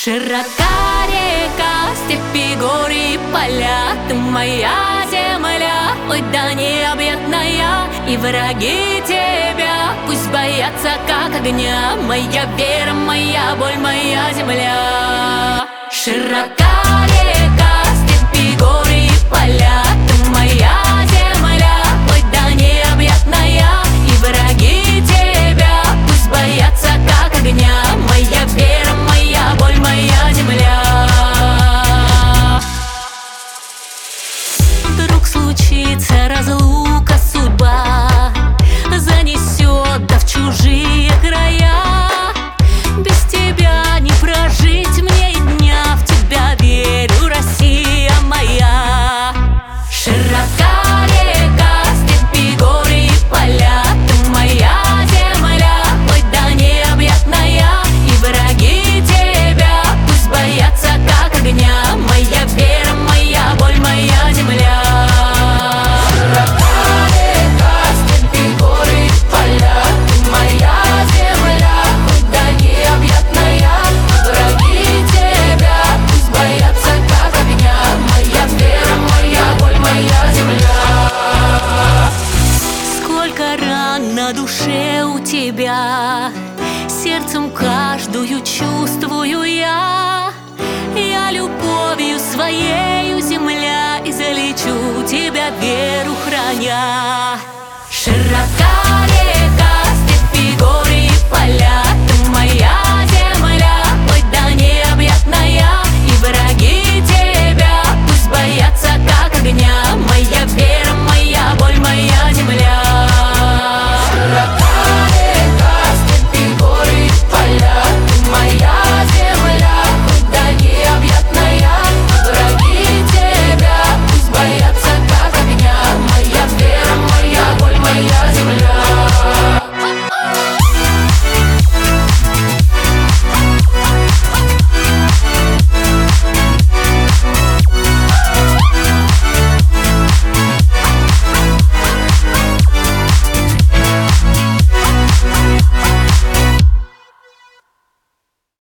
Широка река, степи, горы и поля. Ты моя земля, ой, да необъятная. И враги тебя пусть боятся, как огня. Моя вера, моя боль, моя земля. Широка река, степи, горы и поля. Ты моя земля, ой, да необъятная. И враги тебя пусть боятся, как огня. Моя вера, моя боль, моя земля. Вдруг случится разлука, судьба занесет да в чужие края. Без тебя не прожить мне и дня. В тебя верю, Россия моя. Широка река, степи, горы и поля. Ты моя земля, ой, да необъятная. И враги тебя пусть боятся, как огня. Моя вера, моя боль, моя земля. На душе у тебя, сердцем каждую чувствую я. Я любовью своею, земля, и залечу тебя, веру храня.